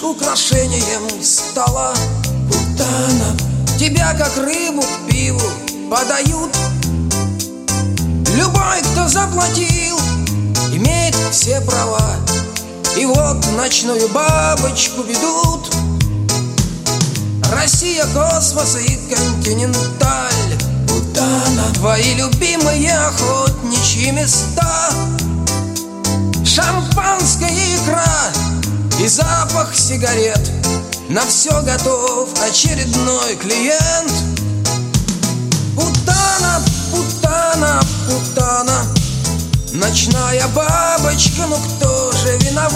украшением стола. Путана, тебя как рыбу к пиву подают. Любой, кто заплатил, имеет все права. И вот ночную бабочку ведут. Россия, космос и континенталь. Путана, твои любимые охотничьи места. Шампанское, икра и запах сигарет. На все готов очередной клиент. Путана, путана, путана, ночная бабочка, ну кто